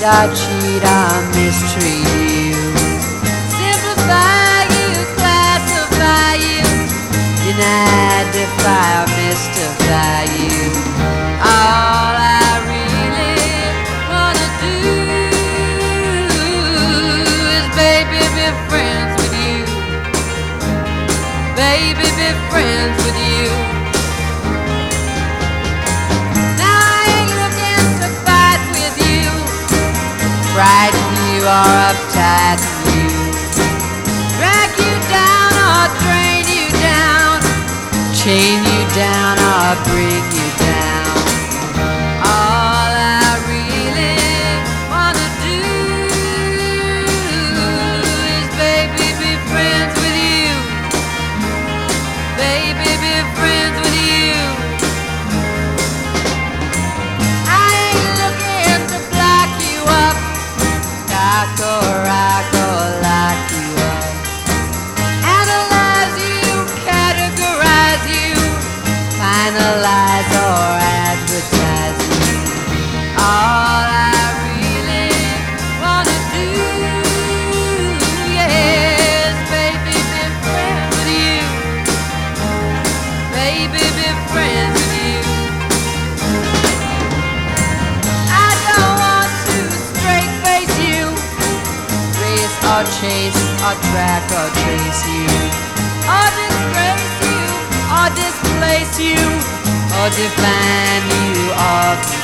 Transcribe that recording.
or cheat or mistreat you, simplify you, classify you, deny, defy or mystify you. All I really wanna do is, baby, be friends with you. Baby, be friends with you. Now I ain't looking to fight with you, frighten you or uptight you, drag you down or drain you down, chain you down or bring you down. All I really wanna do is, baby, be friends with you. Baby, be friends with you. I ain't looking to block you up, dock or rock or lock you up, analyze you, categorize you, finalize or advertise you. All I really wanna do, yes, baby, be friends with you. Baby, be friends with you. I don't want to straight face you, race or chase or track or trace you, or disgrace you or displace you, or define you or